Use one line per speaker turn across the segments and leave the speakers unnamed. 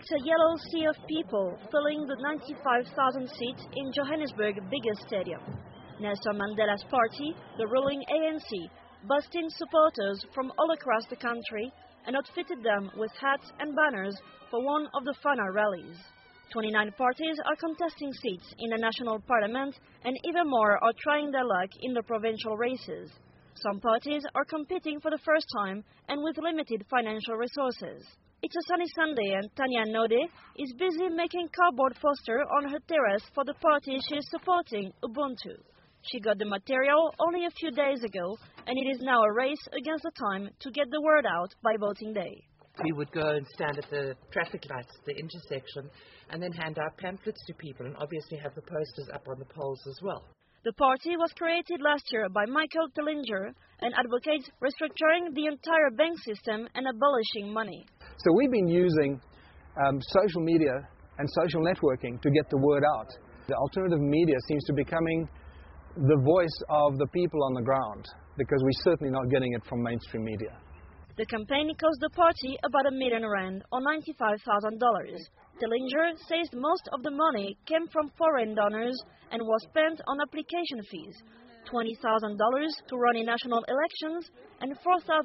It's a yellow sea of people filling the 95,000 seats in Johannesburg's biggest stadium. Nelson Mandela's party, the ruling ANC, bussed in supporters from all across the country and outfitted them with hats and banners for one of the final rallies. 29 parties are contesting seats in the national parliament, and even more are trying their luck in the provincial races. Some parties are competing for the first time and with limited financial resources. It's a sunny Sunday and Tanya Node is busy making cardboard poster on her terrace for the party she is supporting, Ubuntu. She got the material only a few days ago, and it is now a race against the time to get the word out by voting day.
We would go and stand at the traffic lights, the intersection, and then hand out pamphlets to people and obviously have the posters up on the poles as well.
The party was created last year by Michael Tellinger and advocates restructuring the entire bank system and abolishing money.
So we've been using social media and social networking to get the word out. The alternative media seems to be becoming the voice of the people on the ground, because we're certainly not getting it from mainstream media.
The campaign cost the party about R1 million or $95,000. Tellinger says most of the money came from foreign donors and was spent on application fees, $20,000 to run in national elections and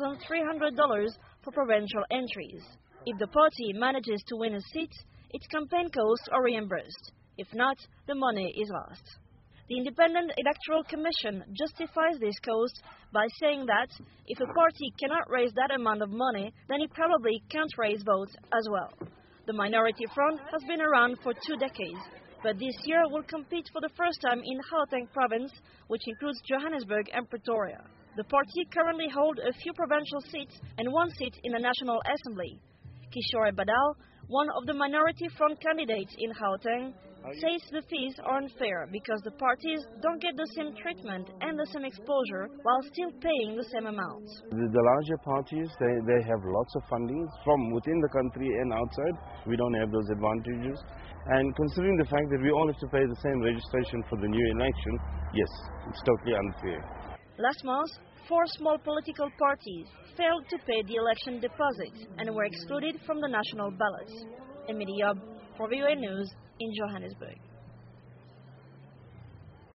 $4,300 for provincial entries. If the party manages to win a seat, its campaign costs are reimbursed. If not, the money is lost. The Independent Electoral Commission justifies this cost by saying that if a party cannot raise that amount of money, then it probably can't raise votes as well. The Minority Front has been around for 2 decades, but this year will compete for the first time in Gauteng province, which includes Johannesburg and Pretoria. The party currently holds a few provincial seats and 1 seat in the National Assembly. Kishore Badal, one of the Minority Front candidates in Gauteng, says the fees are unfair because the parties don't get the same treatment and the same exposure while still paying the same amount.
The larger parties, they have lots of funding from within the country and outside. We don't have those advantages. And considering the fact that we all have to pay the same registration for the new election, yes, it's totally unfair.
Last month, 4 small political parties failed to pay the election deposit and were excluded from the national ballots. Emily Yob for VOA News in Johannesburg.